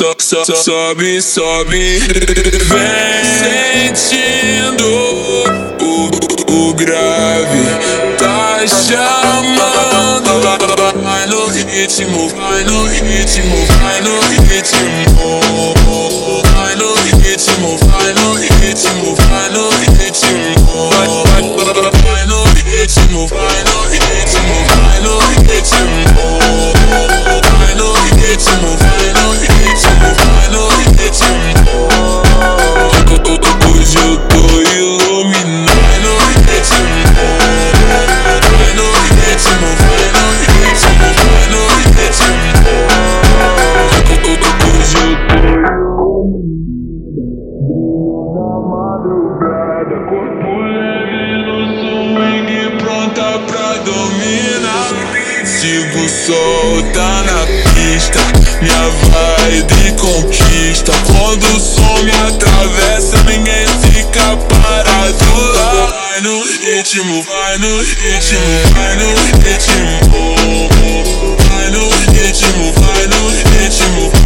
Sobe, sobe, vem sentindo o grave tá chamando. Vai no ritmo, vai no ritmo, vai no ritmo. Vai no ritmo, vai no ritmo, vai no ritmo. Vai no ritmo, vai no ritmo, vai no ritmo. Vai no ritmo, vai no ritmo, vai no ritmo. Hoje eu tô iluminado. Vai no ritmo, vai no ritmo, vai no ritmo, vai no ritmo. Hoje eu tô na madrugada, corpo leve no swing, pronta pra dominar. Sigo solta na pista, minha vibe conquista. Quando o som me atravessa, ninguém fica parado. Vai no ritmo, vai no ritmo, vai no ritmo. Vai no ritmo, vai no ritmo.